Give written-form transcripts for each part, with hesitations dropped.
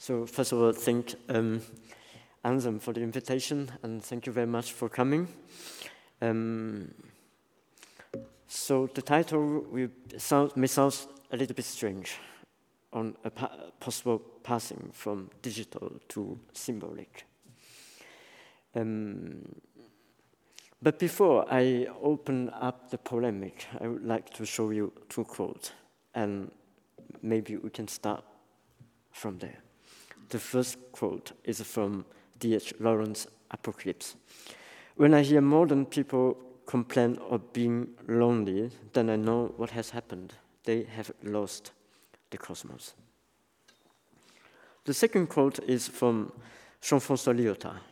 So first of all, thank Anselm for the invitation, and thank you very much for coming. So the title may sound a little bit strange on a possible passing from digital to symbolic. But before I open up the polemic, I would like to show you two quotes, and maybe we can start from there. The first quote is from D.H. Lawrence' Apocalypse. When I hear modern people complain of being lonely, then I know what has happened. They have lost the cosmos. The second quote is from Jean-François Lyotard.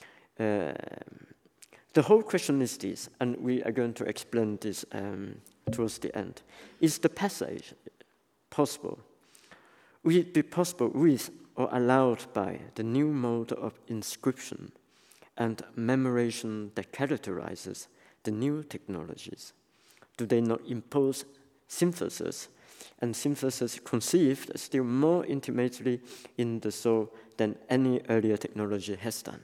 The whole question is this, and we are going to explain this towards the end. Is the passage possible? Will it be possible with or allowed by the new mode of inscription and memorization that characterizes the new technologies? Do they not impose synthesis, and synthesis conceived still more intimately in the soul than any earlier technology has done?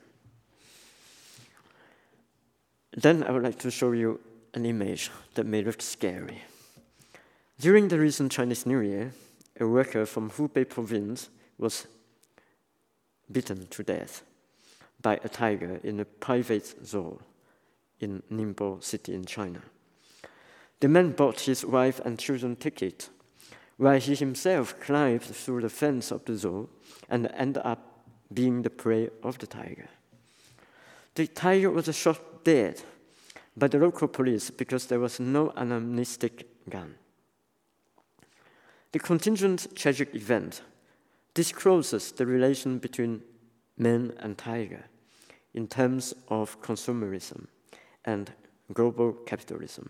Then I would like to show you an image that may look scary. During the recent Chinese New Year, a worker from Hubei province was beaten to death by a tiger in a private zoo in Ningbo city in China. The man bought his wife and children ticket, while he himself climbed through the fence of the zoo and ended up being the prey of the tiger. The tiger was shot dead by the local police because there was no anamnestic gun. The contingent tragic event discloses the relation between man and tiger in terms of consumerism and global capitalism.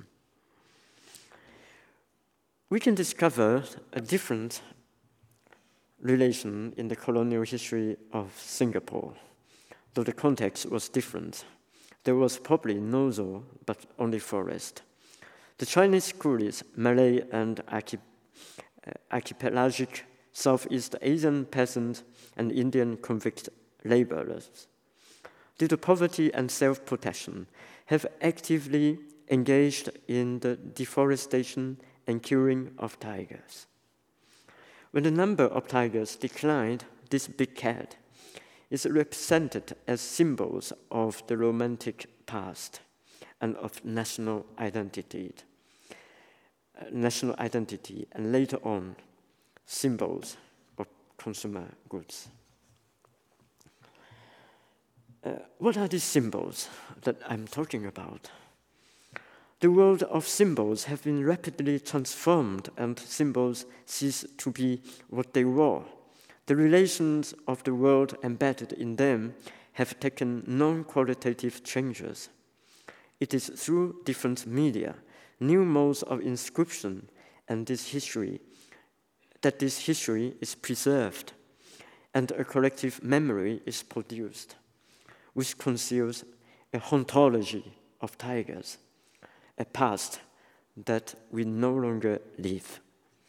We can discover a different relation in the colonial history of Singapore, though the context was different. There was probably no zoo, but only forest. The Chinese coolies, Malay and archipelagic Southeast Asian peasants, and Indian convict laborers, due to poverty and self-protection, have actively engaged in the deforestation and killing of tigers. When the number of tigers declined, this big cat is represented as symbols of the romantic past and of national identity, and later on, symbols of consumer goods. What are these symbols that I'm talking about? The world of symbols have been rapidly transformed, and symbols cease to be what they were. The relations of the world embedded in them have taken non-qualitative changes. It is through different media, new modes of inscription, and this history is preserved, and a collective memory is produced, which conceals a hauntology of tigers, a past that we no longer live.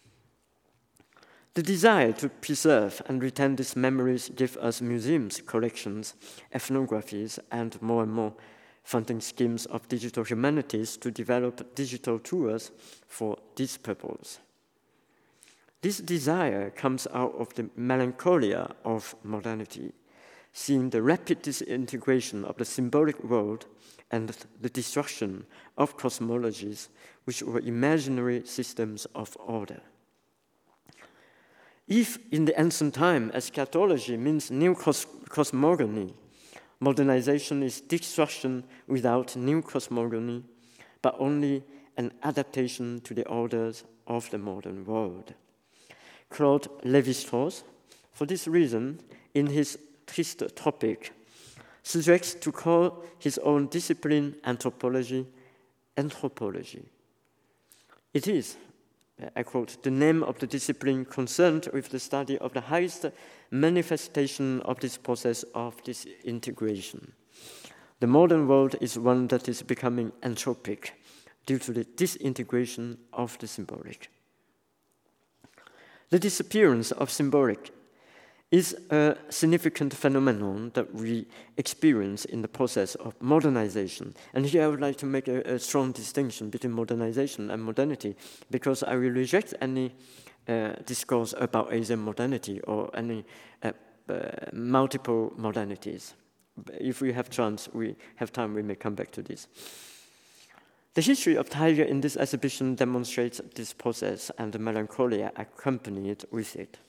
The desire to preserve and retain these memories gives us museums, collections, ethnographies, and more funding schemes of digital humanities to develop digital tools for this purpose. This desire comes out of the melancholia of modernity, seeing the rapid disintegration of the symbolic world and the destruction of cosmologies which were imaginary systems of order. If in the ancient time eschatology means new cosmogony, modernization is destruction without new cosmogony, but only an adaptation to the orders of the modern world. Claude Lévi-Strauss, for this reason, in his Triste Topic, suggests to call his own discipline anthropology. It is, I quote, the name of the discipline concerned with the study of the highest manifestation of this process of disintegration. The modern world is one that is becoming anthropic due to the disintegration of the symbolic. The disappearance of symbolic is a significant phenomenon that we experience in the process of modernization. And here I would like to make a strong distinction between modernization and modernity, because I will reject any discourse about Asian modernity or any multiple modernities. If we have chance, we have time, we may come back to this. The history of tiger in this exhibition demonstrates this process and the melancholia accompanied with it.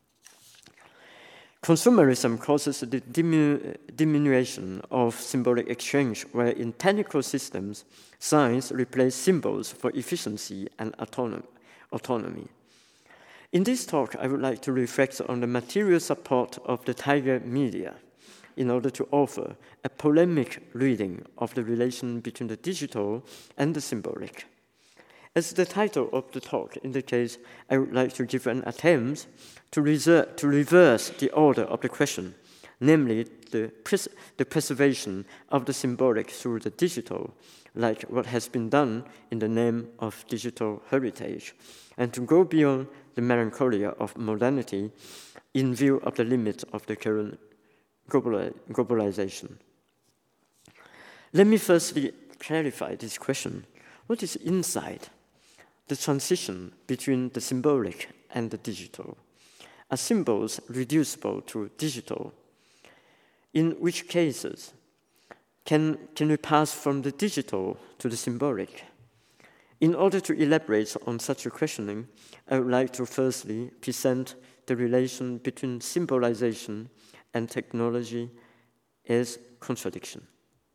Consumerism causes the diminution of symbolic exchange, where in technical systems, signs replace symbols for efficiency and autonomy. In this talk, I would like to reflect on the material support of the tiger media in order to offer a polemic reading of the relation between the digital and the symbolic. As the title of the talk indicates, I would like to give an attempt to reverse the order of the question, namely the preservation of the symbolic through the digital, like what has been done in the name of digital heritage, and to go beyond the melancholia of modernity in view of the limits of the current globalization. Let me firstly clarify this question. What is inside the transition between the symbolic and the digital? Are symbols reducible to digital? In which cases can we pass from the digital to the symbolic? In order to elaborate on such a questioning, I would like to firstly present the relation between symbolization and technology as contradiction.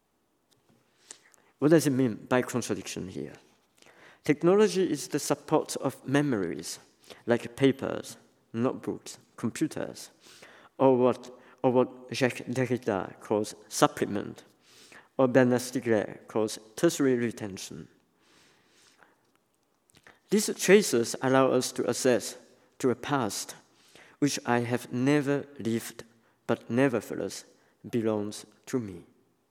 What does it mean by contradiction here? Technology is the support of memories, like papers, notebooks, computers, or what Jacques Derrida calls supplement, or Bernard Stiegler calls tertiary retention. These traces allow us to access to a past which I have never lived, but nevertheless belongs to me.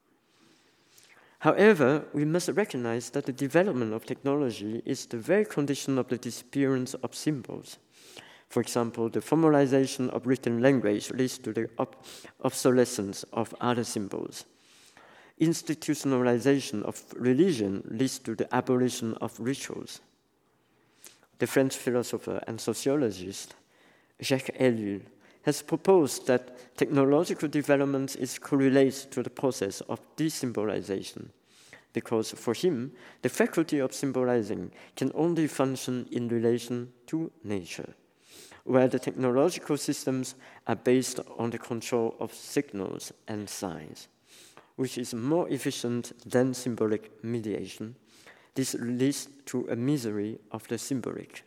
However, we must recognize that the development of technology is the very condition of the disappearance of symbols. For example, the formalization of written language leads to the obsolescence of other symbols. Institutionalization of religion leads to the abolition of rituals. The French philosopher and sociologist Jacques Ellul has proposed that technological development is correlated to the process of desymbolization, because for him, the faculty of symbolizing can only function in relation to nature, where the technological systems are based on the control of signals and signs, which is more efficient than symbolic mediation. This leads to a misery of the symbolic.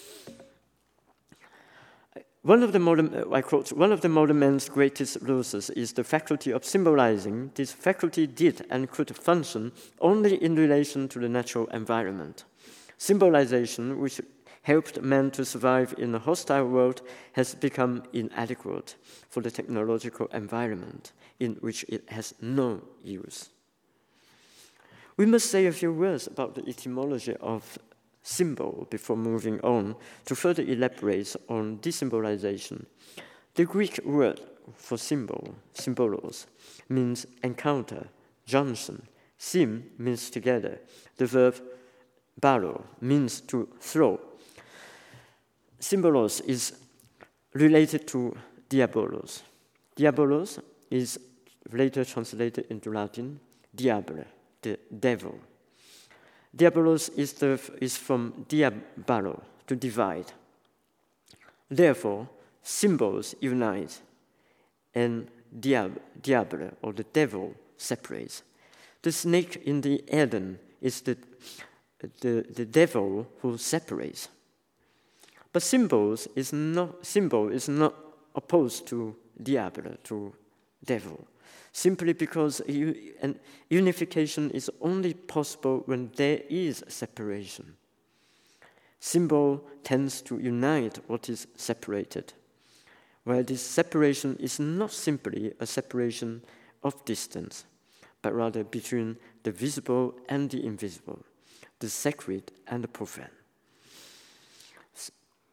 One of the modern man's greatest losses is the faculty of symbolizing. This faculty did and could function only in relation to the natural environment. Symbolization, which helped man to survive in a hostile world, has become inadequate for the technological environment in which it has no use. We must say a few words about the etymology of symbol before moving on to further elaborate on desymbolization. The Greek word for symbol, symbolos, means encounter, junction. Sim means together. The verb balo means to throw. Symbolos is related to diabolos. Diabolos is later translated into Latin, diable, the devil. Diabolos is from diabalo, to divide. Therefore, symbols unite, and diable, or the devil, separates. The snake in the Eden is the devil who separates. But symbol is not opposed to diable, to devil, simply because unification is only possible when there is separation. Symbol tends to unite what is separated, where this separation is not simply a separation of distance, but rather between the visible and the invisible, the sacred and the profane.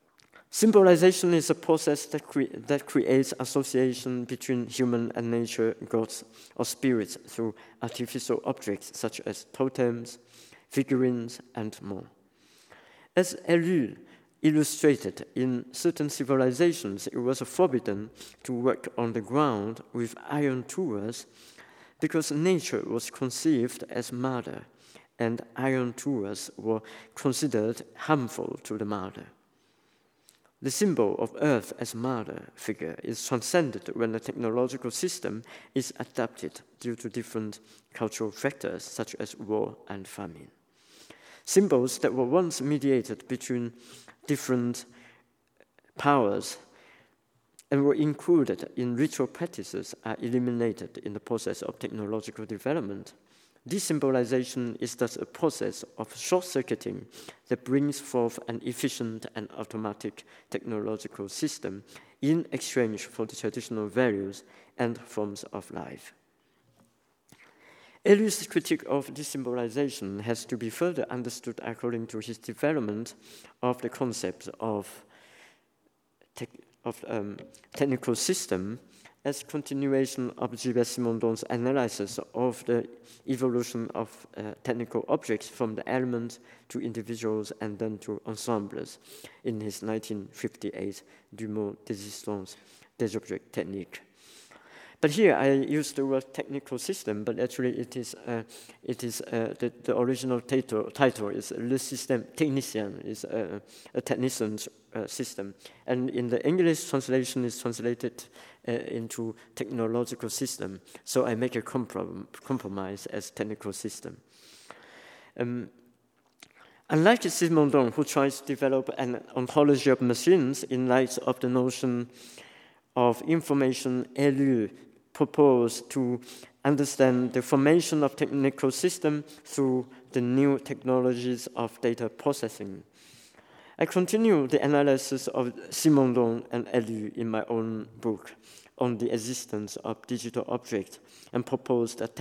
Symbolization is a process that creates association between human and nature, gods, or spirits through artificial objects such as totems, figurines, and more. As Ellul illustrated, in certain civilizations it was forbidden to work on the ground with iron tools because nature was conceived as mother, and iron tools were considered harmful to the mother. The symbol of Earth as mother figure is transcended when the technological system is adapted due to different cultural factors such as war and famine. Symbols that were once mediated between different powers and were included in ritual practices are eliminated in the process of technological development. Desymbolization is thus a process of short-circuiting that brings forth an efficient and automatic technological system in exchange for the traditional values and forms of life. Ellul's critique of desymbolization has to be further understood according to his development of the concept of technical system as continuation of Gilbert Simondon's analysis of the evolution of technical objects from the elements to individuals and then to ensembles in his 1958 Du mot d'existence des objets techniques. But here I use the word technical system, but actually it is the original title is Le Système Technicien, is a technician's system, and in the English translation is translated into technological system. So I make a compromise as technical system. Unlike Simondon, who tries to develop an ontology of machines in light of the notion of information, Ellul proposed to understand the formation of technical system through the new technologies of data processing. I continue the analysis of Simondon and Ellul in my own book on the existence of digital objects and propose that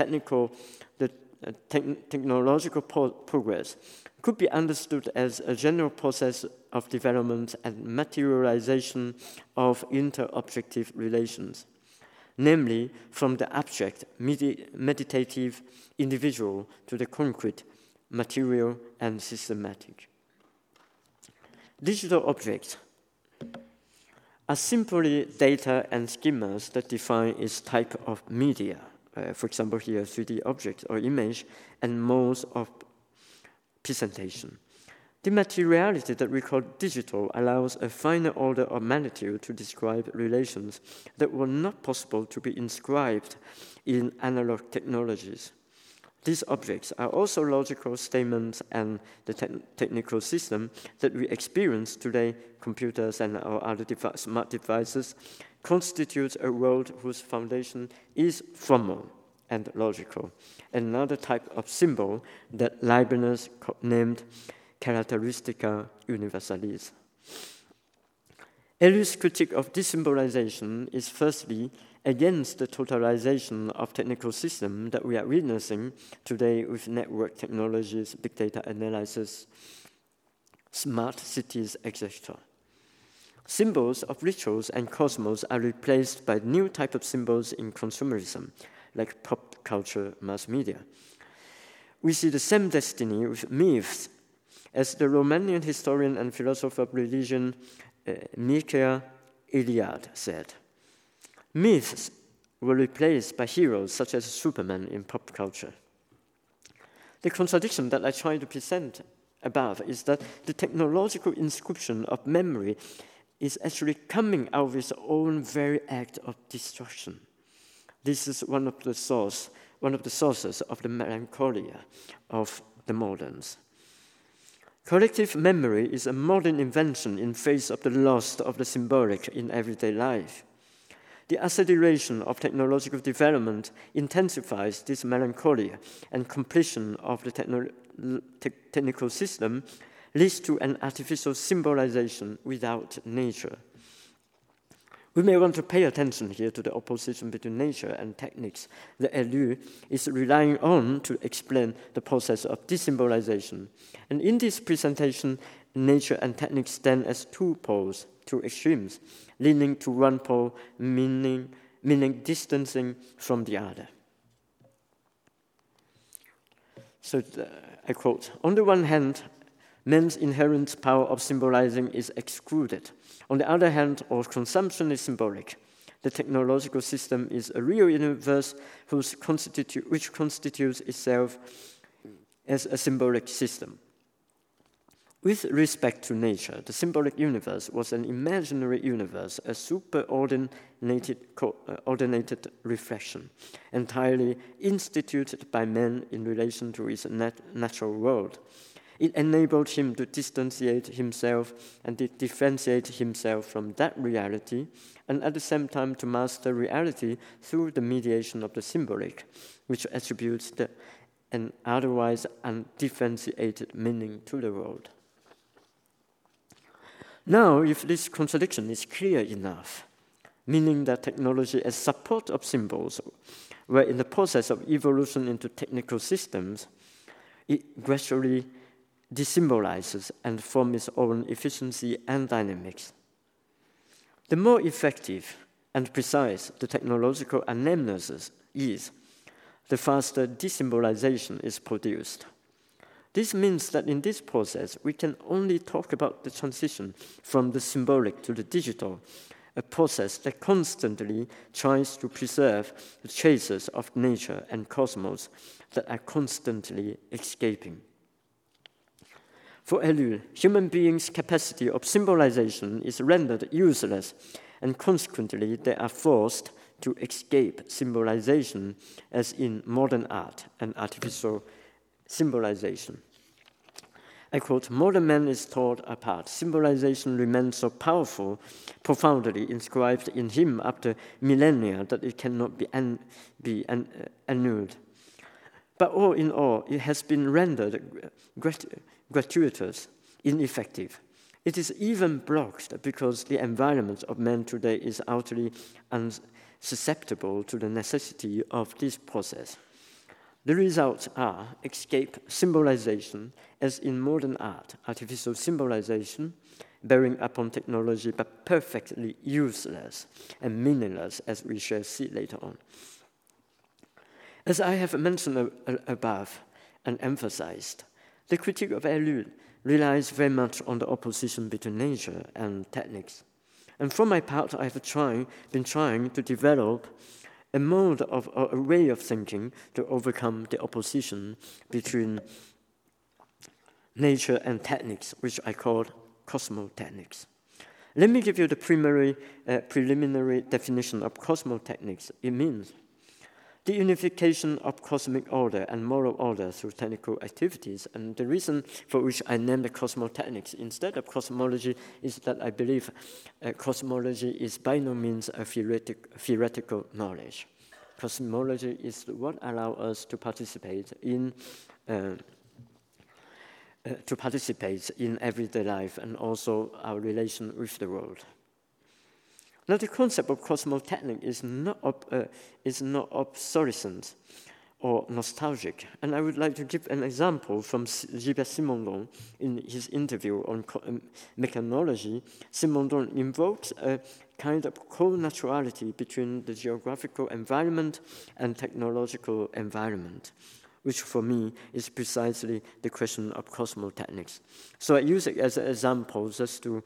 technological progress could be understood as a general process of development and materialization of inter-objective relations, namely from the abstract, meditative individual to the concrete, material, and systematic. Digital objects are simply data and schemas that define its type of media, for example here 3D object or image, and modes of presentation. The materiality that we call digital allows a finer order of magnitude to describe relations that were not possible to be inscribed in analog technologies. These objects are also logical statements, and the technical system that we experience today, computers and our other smart devices, constitutes a world whose foundation is formal and logical. Another type of symbol that Leibniz named characteristica universalis. Ellul's critique of desymbolization is firstly against the totalization of technical systems that we are witnessing today with network technologies, big data analysis, smart cities, etc. Symbols of rituals and cosmos are replaced by new type of symbols in consumerism, like pop culture, mass media. We see the same destiny with myths, as the Romanian historian and philosopher of religion Mircea Eliade said. Myths were replaced by heroes such as Superman in pop culture. The contradiction that I try to present above is that the technological inscription of memory is actually coming out of its own very act of destruction. This is one of the sources of the melancholia of the moderns. Collective memory is a modern invention in face of the loss of the symbolic in everyday life. The acceleration of technological development intensifies this melancholia, and completion of the technical system leads to an artificial symbolization without nature. We may want to pay attention here to the opposition between nature and techniques that Ellul is relying on to explain the process of desymbolization. And in this presentation, nature and techniques stand as two poles to extremes, leaning to one pole, meaning distancing from the other. So I quote, "On the one hand, man's inherent power of symbolizing is excluded. On the other hand, all consumption is symbolic. The technological system is a real universe which constitutes itself as a symbolic system. With respect to nature, the symbolic universe was an imaginary universe, a ordinated reflection, entirely instituted by man in relation to his natural world. It enabled him to distanciate himself and differentiate himself from that reality, and at the same time to master reality through the mediation of the symbolic, which attributes an otherwise undifferentiated meaning to the world." Now, if this contradiction is clear enough, meaning that technology as support of symbols were in the process of evolution into technical systems, it gradually desymbolizes and forms its own efficiency and dynamics. The more effective and precise the technological anamnesis is, the faster desymbolization is produced. This means that in this process, we can only talk about the transition from the symbolic to the digital, a process that constantly tries to preserve the traces of nature and cosmos that are constantly escaping. For Ellul, human beings' capacity of symbolization is rendered useless, and consequently they are forced to escape symbolization, as in modern art and artificial symbolization. I quote, "Modern man is torn apart. Symbolization remains so powerful, profoundly inscribed in him after millennia that it cannot be annulled. But all in all, it has been rendered gratuitous, ineffective. It is even blocked because the environment of man today is utterly unsusceptible to the necessity of this process. The results are escape symbolization, as in modern art, artificial symbolization, bearing upon technology, but perfectly useless and meaningless, as we shall see later on. As I have mentioned above and emphasized, the critique of Ellul relies very much on the opposition between nature and techniques. And for my part, I have been trying to develop a mode of a way of thinking to overcome the opposition between nature and techniques, which I call cosmotechnics. Let me give you the preliminary definition of cosmotechnics. It means the unification of cosmic order and moral order through technical activities. And the reason for which I named the cosmotechnics instead of cosmology is that I believe cosmology is by no means a theoretical knowledge. Cosmology is what allows us to participate in everyday life and also our relation with the world. Now, the concept of cosmotechnic is not obsolescent or nostalgic, and I would like to give an example from Gilbert Simondon in his interview on mechanology. Simondon invokes a kind of co-naturality between the geographical environment and technological environment, which for me is precisely the question of cosmotechnics. So I use it as an example just to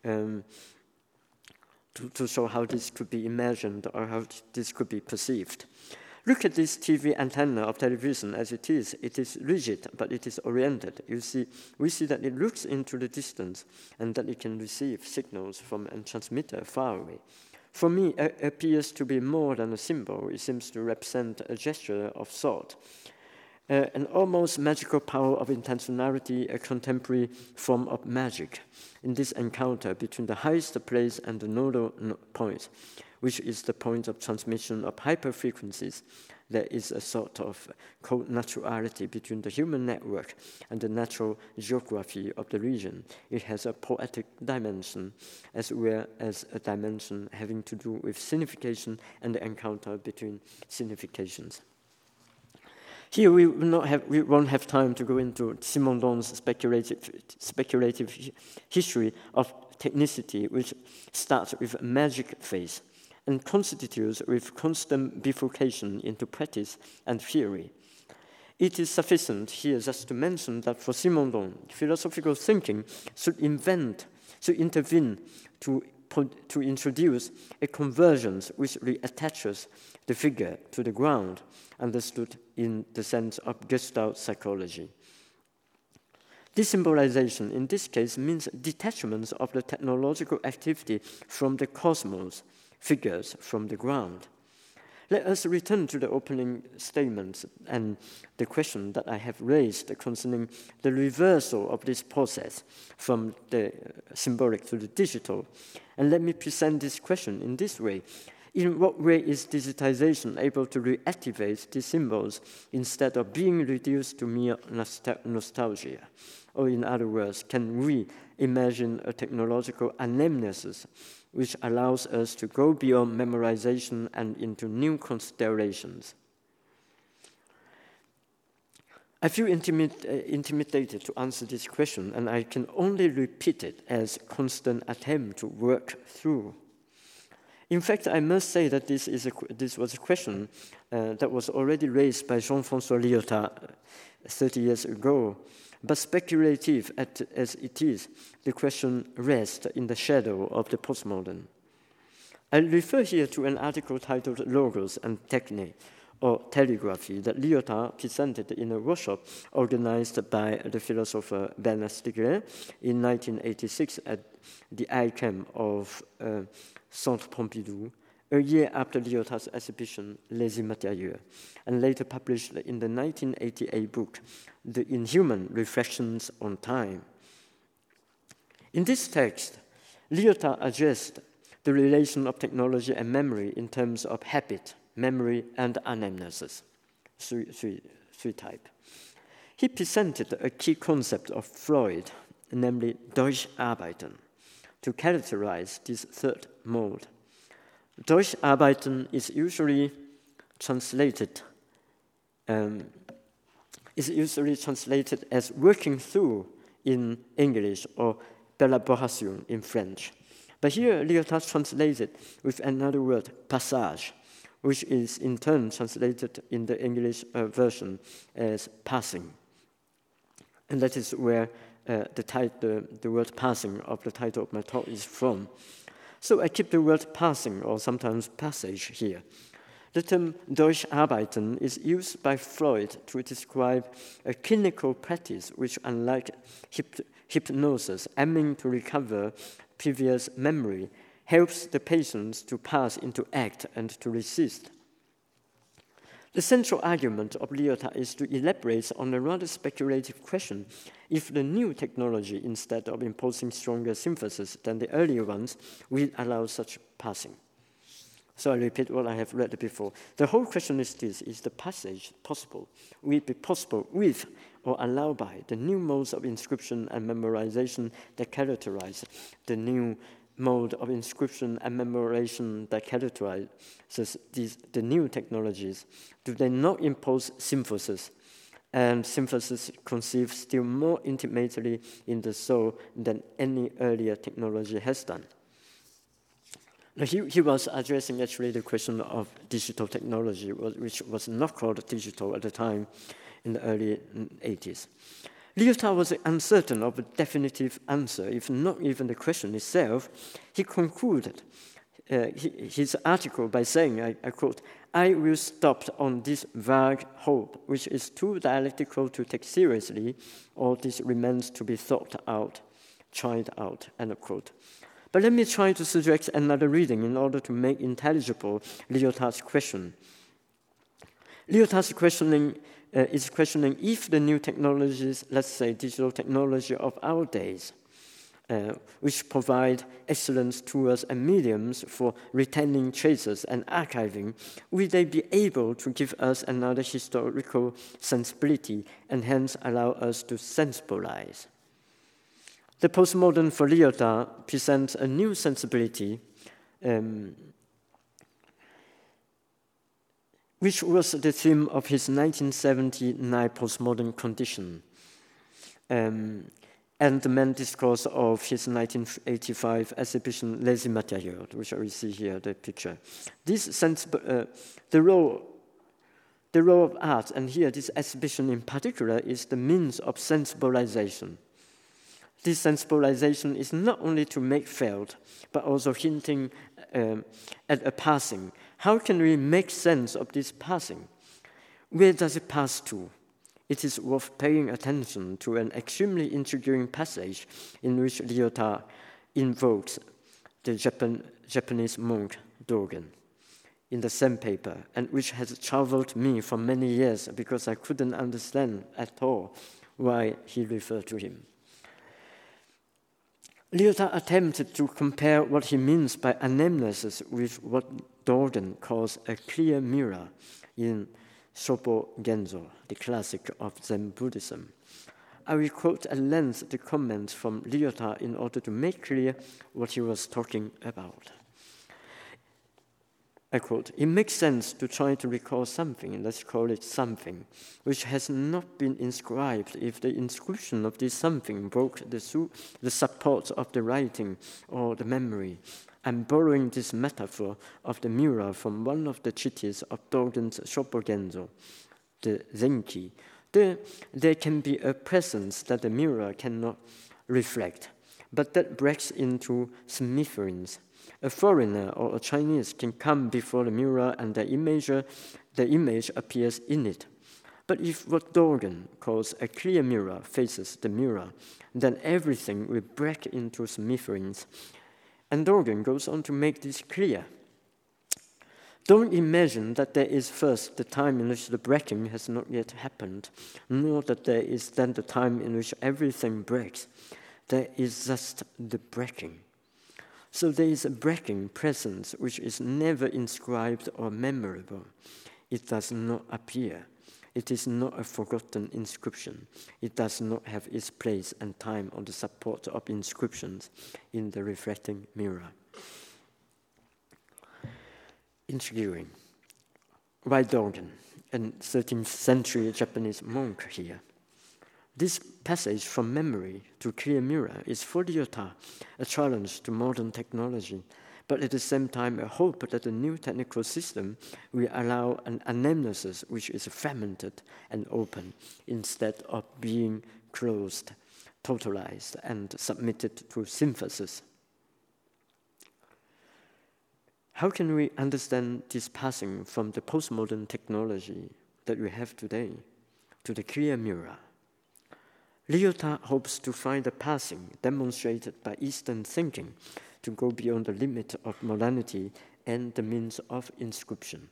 show how this could be imagined or how this could be perceived. Look at this TV antenna of television as it is. It is rigid, but it is oriented. We see that it looks into the distance and that it can receive signals from a transmitter far away. For me, it appears to be more than a symbol. It seems to represent a gesture of thought, an almost magical power of intentionality, a contemporary form of magic in this encounter between the highest place and the nodal point, which is the point of transmission of hyperfrequencies. There is a sort of co-naturality between the human network and the natural geography of the region. It has a poetic dimension as well as a dimension having to do with signification and the encounter between significations. Here we won't have time to go into Simondon's speculative history of technicity which starts with a magic face and constitutes with constant bifurcation into practice and theory. It is sufficient here just to mention that for Simondon, philosophical thinking should intervene to introduce a convergence which reattaches the figure to the ground, understood in the sense of Gestalt psychology. Desymbolization in this case means detachment of the technological activity from the cosmos, figures from the ground. Let us return to the opening statements and the question that I have raised concerning the reversal of this process from the symbolic to the digital. And let me present this question in this way. In what way is digitization able to reactivate these symbols instead of being reduced to mere nostalgia? Or in other words, can we imagine a technological anamnesis which allows us to go beyond memorization and into new considerations? I feel intimidated to answer this question, and I can only repeat it as a constant attempt to work through. In fact, I must say that this was a question that was already raised by Jean-François Lyotard 30 years ago. But speculative as it is, the question rests in the shadow of the postmodern. I refer here to an article titled Logos and Techne, or Telegraphy, that Lyotard presented in a workshop organized by the philosopher Bernard Stiegler in 1986 at the ICAM of Centre Pompidou, a year after Lyotard's exhibition Les Immatérieux, and later published in the 1988 book, The Inhuman Reflections on Time. In this text, Lyotard addressed the relation of technology and memory in terms of habit, memory, and anamnesis, three types. He presented a key concept of Freud, namely Durcharbeiten, to characterize this third mode. Durcharbeiten is usually translated as working through in English or pélaboration in French. But here Lyotard translated with another word, passage, which is in turn translated in the English version as passing. And that is where the word passing of the title of my talk is from. So I keep the word passing, or sometimes passage, here. The term Durcharbeiten is used by Freud to describe a clinical practice which, unlike hypnosis, aiming to recover previous memory, helps the patients to pass into act and to resist. The central argument of Lyotard is to elaborate on a rather speculative question: if the new technology, instead of imposing stronger synthesis than the earlier ones, will allow such passing. So I repeat what I have read before. The whole question is this: is the passage possible? Will it be possible with or allowed by the new modes of inscription and memorization that characterize the new mode of inscription and memorization that characterizes the new technologies? Do they not impose synthesis? And synthesis conceived still more intimately in the soul than any earlier technology has done. He was addressing actually the question of digital technology, which was not called digital at the time in the early 80s. Lyotard was uncertain of a definitive answer, if not even the question itself. He concluded his article by saying, I quote, "I will stop on this vague hope, which is too dialectical to take seriously, or this remains to be thought out, tried out," end quote. But let me try to suggest another reading in order to make intelligible Lyotard's question. Lyotard's is questioning if the new technologies, let's say digital technology of our days, which provide excellent tools and mediums for retaining traces and archiving, will they be able to give us another historical sensibility and hence allow us to sensibilize? The postmodern for Lyotard presents a new sensibility, which was the theme of his 1979 postmodern condition. and the main discourse of his 1985 exhibition Les Immatériaux, which we see here, the picture. The role of art, and here this exhibition in particular, is the means of sensibilization. This sensibilization is not only to make felt, but also hinting at a passing. How can we make sense of this passing? Where does it pass to? It is worth paying attention to an extremely intriguing passage in which Lyotard invokes the Japanese monk Dogen in the same paper, and which has troubled me for many years because I couldn't understand at all why he referred to him. Lyotard attempted to compare what he means by anamnesis with what Dogen calls a clear mirror in Shobo Genzo, the classic of Zen Buddhism. I will quote at length the comments from Lyotard in order to make clear what he was talking about. I quote, "It makes sense to try to recall something, let's call it something, which has not been inscribed if the inscription of this something broke the support of the writing or the memory. I'm borrowing this metaphor of the mirror from one of the treatises of Dogen's Shobo Genzo, the Zenki. There can be a presence that the mirror cannot reflect, but that breaks into smithereens. A foreigner or a Chinese can come before the mirror and the image appears in it. But if what Dogen calls a clear mirror faces the mirror, then everything will break into smithereens." And Dogen goes on to make this clear. "Don't imagine that there is first the time in which the breaking has not yet happened, nor that there is then the time in which everything breaks. There is just the breaking. So there is a breaking presence which is never inscribed or memorable. It does not appear. It is not a forgotten inscription. It does not have its place and time on the support of inscriptions in the reflecting mirror." Intriguing. Why Dogen, a 13th century Japanese monk here? This passage from memory to clear mirror is for Lyotard a challenge to modern technology, but at the same time a hope that the new technical system will allow an anamnesis which is fragmented and open instead of being closed, totalized, and submitted to synthesis. How can we understand this passing from the postmodern technology that we have today to the clear mirror? Lyotard hopes to find a passing demonstrated by Eastern thinking to go beyond the limit of modernity and the means of inscription.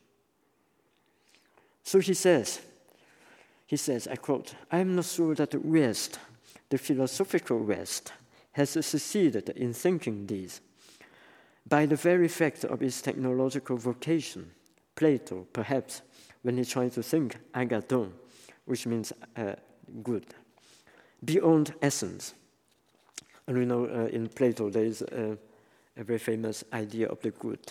So he says, I quote, "I am not sure that the West, the philosophical West, has succeeded in thinking these. By the very fact of its technological vocation, Plato, perhaps, when he tried to think agathon, which means good, beyond essence." And we know in Plato there is a very famous idea of the good.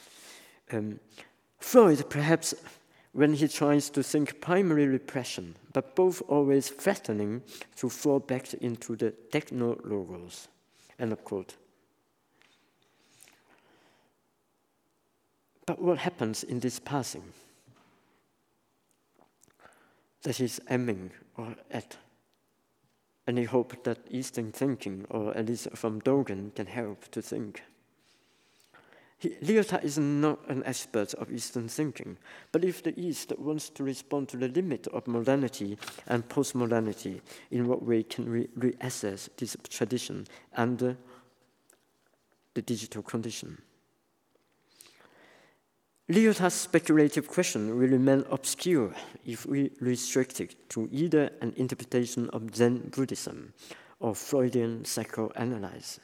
Freud, perhaps, when he tries to think primary repression, but both always threatening to fall back into the technologos. End of quote. But what happens in this passing that he's aiming at? And he hoped that Eastern thinking, or at least from Dogen, can help to think. Lyotard is not an expert of Eastern thinking, but if the East wants to respond to the limit of modernity and postmodernity, in what way can we reassess this tradition under the digital condition? Lyotard's speculative question will remain obscure if we restrict it to either an interpretation of Zen Buddhism or Freudian psychoanalysis,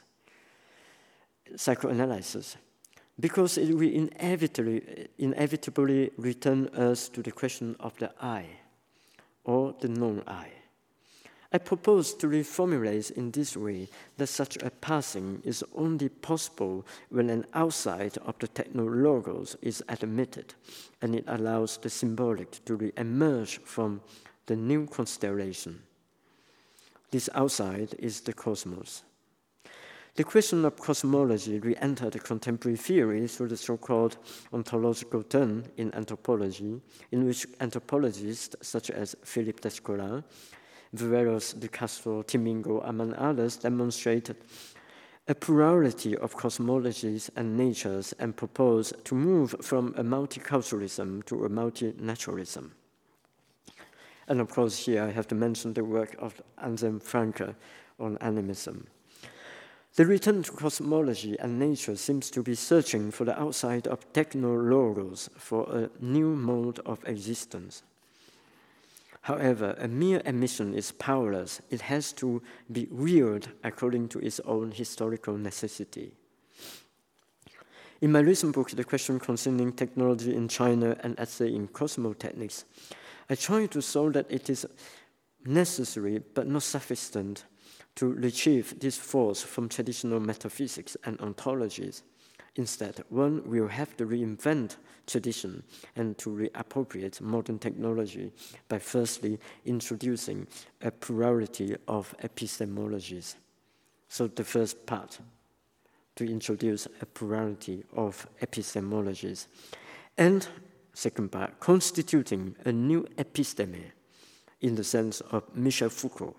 because it will inevitably return us to the question of the I, or the non-I. I propose to reformulate in this way that such a passing is only possible when an outside of the technologos is admitted, and it allows the symbolic to re-emerge from the new constellation. This outside is the cosmos. The question of cosmology re-entered contemporary theory through the so-called ontological turn in anthropology, in which anthropologists such as Philippe Descola, Viveros de Castro, Timingo, among others, demonstrated a plurality of cosmologies and natures and proposed to move from a multiculturalism to a multinaturalism. And of course, here I have to mention the work of Anselm Franke on animism. The return to cosmology and nature seems to be searching for the outside of technologos for a new mode of existence. However, a mere emission is powerless. It has to be wielded according to its own historical necessity. In my recent book, The Question Concerning Technology in China, an essay in cosmotechnics, I try to show that it is necessary but not sufficient to retrieve this force from traditional metaphysics and ontologies. Instead, one will have to reinvent tradition and to reappropriate modern technology by firstly introducing a plurality of epistemologies. So the first part, to introduce a plurality of epistemologies. And second part, constituting a new episteme in the sense of Michel Foucault.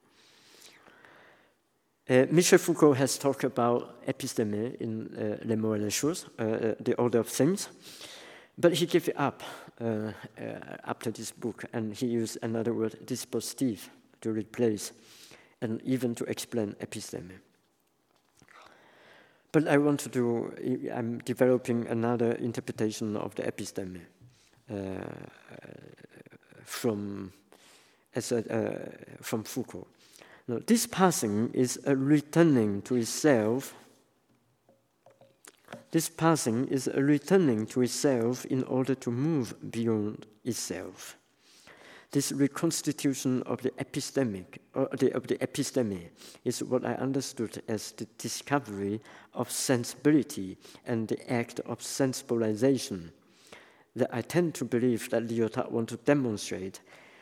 Michel Foucault has talked about épistème in Les mots et les choses, the order of things, but he gave it up after this book, and he used another word, dispositif, to replace and even to explain épistème. But I want to do, I'm developing another interpretation of the épistème from Foucault. Now, this passing is a returning to itself. This passing is a returning to itself in order to move beyond itself. This reconstitution of the epistemic, of the episteme, is what I understood as the discovery of sensibility and the act of sensibilization. That I tend to believe that Lyotard wants to demonstrate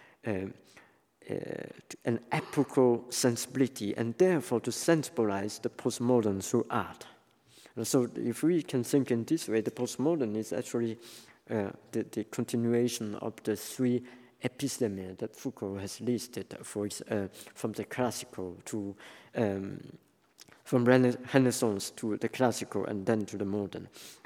an epochal sensibility, and therefore to sensibilize the postmodern through art. And so if we can think in this way, the postmodern is actually the continuation of the three episteme that Foucault has listed for his, from the classical to, from Renaissance to the classical and then to the modern.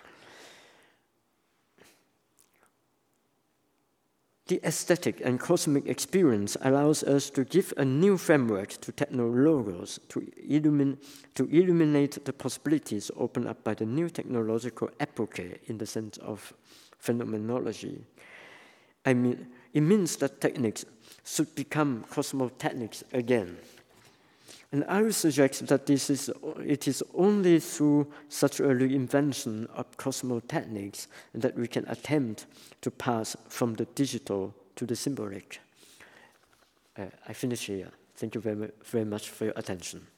The aesthetic and cosmic experience allows us to give a new framework to technologos, to illuminate the possibilities opened up by the new technological epoch in the sense of phenomenology. I mean, it means that techniques should become cosmotechnics again. And I would suggest that it is only through such a reinvention of cosmotechnics that we can attempt to pass from the digital to the symbolic. I finish here. Thank you very much for your attention.